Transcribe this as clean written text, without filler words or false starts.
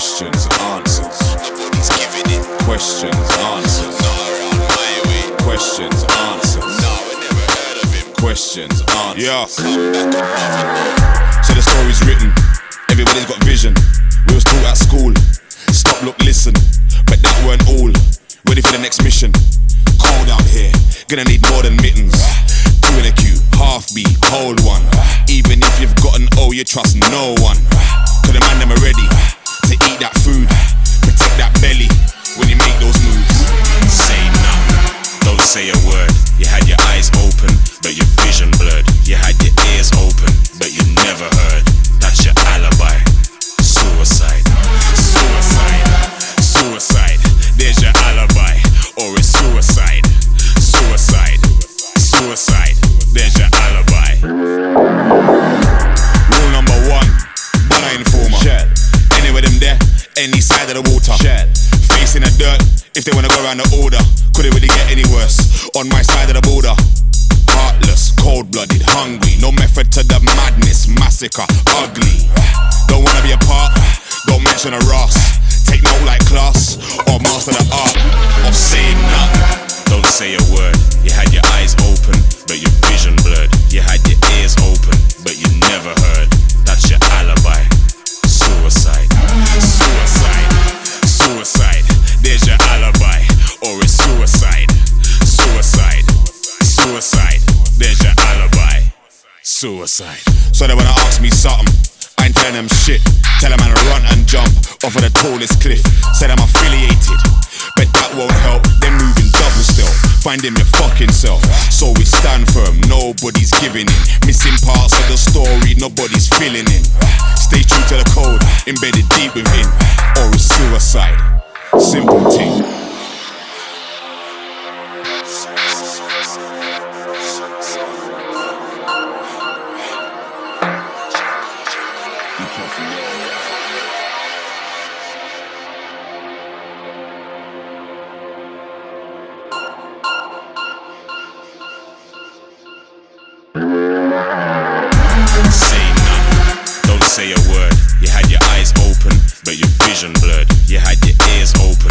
Questions, answers. Nobody's giving it. Questions, answers. Not around my way. Questions, answers. No, I never heard of him. Questions, answers. Come back another. So the story's written, everybody's got vision. We was taught at school, stop, look, listen. But that weren't all, ready for the next mission. Cold out here, gonna need more than mittens. Two in a queue, half beat, hold one. Even if you've got an O, you trust no one. Cause the man them are ready to eat that food, protect that belly when you make those moves. Say nothing, don't say a word. You had your eyes open, but your vision blurred. You had your ears open, but you never heard. That's your alibi. Suicide, suicide, suicide. There's your alibi, or it's suicide, suicide, suicide. There's your alibi. Rule number one, Bona informer. Shell. Anywhere them there, any side of the water. Shell. Facing the dirt, if they wanna go around the order. Could it really get any worse? On my side of the border. Heartless, cold-blooded, hungry. No method to the madness, massacre, ugly. Don't wanna be a part, don't mention a Ross. Take note like class, or master the art of saying nothing. Don't say a word. You had your eyes open, but your vision blurred. You had your ears open, but you never heard. That's your alibi. Suicide, suicide, suicide. There's your alibi, or it's suicide, suicide, suicide. There's your alibi. Suicide. So they wanna ask me something, I ain't telling them shit. Tell them man to run and jump off of the tallest cliff. Said I'm affiliated, but that won't help. They're moving double still, finding your fucking self. So we stand firm, nobody's giving in. Missing parts of the story, nobody's filling in. Stay true to the code, embedded deep within. Or it's suicide, simple thing. Say nothing, don't say a word. You had your eyes open, but your vision blurred. You had your ears open,